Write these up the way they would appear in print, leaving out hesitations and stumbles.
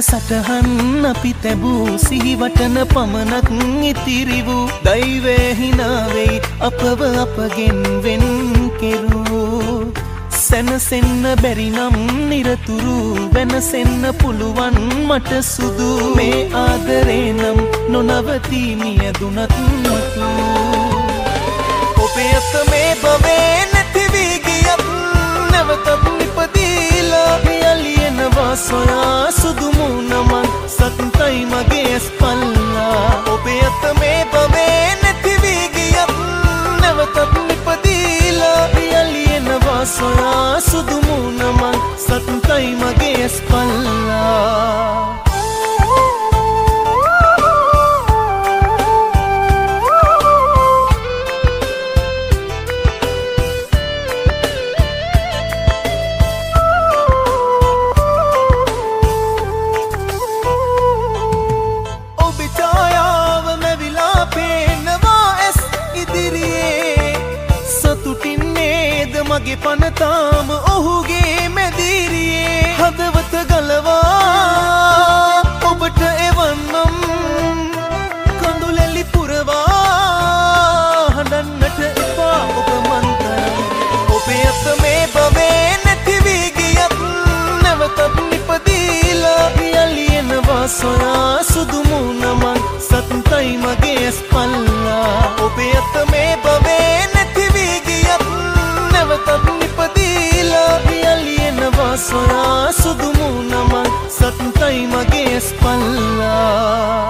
සටහන් අපි තැබූ සිහිවටන පමණක් ඉතිරි වූ දෛවය හිනාවෙයි අපව අපගෙන් වෙන් කෙරූ සැනසෙන්න බැරි නම් නිරතුරු වෙනසෙන්න පුළුවන් මට සුදු මේ ආදරේ නම් නොනවතී මියදුනත් මතු ඔබේ අත මේ භවේ නැති වී ගියත් නැවතත් නිපදීලා යලියනවා සොයා සුදු මුණමන් සත්තයි මගේ ඇස්පල්ලා ඔබේ අත මේ භවේ නැති වී ගියත් නැවතත් නිපදීලා යලියනවා සොයා සුදු මුණමන් සත්තයි මගේ ඇස්පල්ලා මගේ පනතාම ඔහුගේ මැදිරියේ හදවත ගලවා ඔබට එවන්නම් කඳුලැලි පුරවා හඬන්නට එපා ඔබ මන්තරම් ඔබේ අත මේ භවේ නැති වී ගියත් නැවතත් නිපදීලා යලියනවා සොයා සුදු මුණමන් සත්තයි මගේ ඇස්පල්ලා ඔබේ අත මේ භවේ නැති වී ගියත් නැවතත් නිපදීලා යලියනවා සොයා සුදු මුණමන් සත්තයි මගේ ඇස්පල්ලා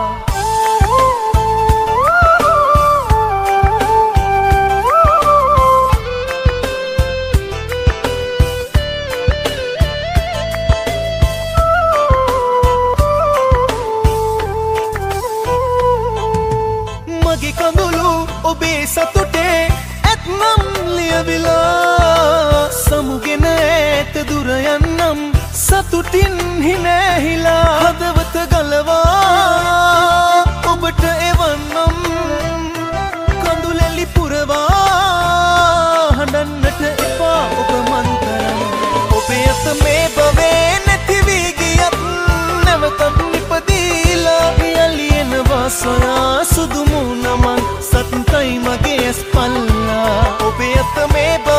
මගේ කඳුළු ඔබේ සතුටේ ඇත්නම් ලියවිලා සමුගෙන ඇත දුර යන්නම් සතුටින් හිනැහිලා හදවත ගලවා ඔබට එවන්නම් කඳුලැලි පුරවා හඬන්නට එපා ඔබ මන්තරම් ඔබේ අත මේ භවේ නැති වී ගියත් නැවතත් නිපදීලා යලියනවා සොයා සුදු මුණමන් සත්තයි මගේ ඇස්පල්ලා ඔබේ අත මේ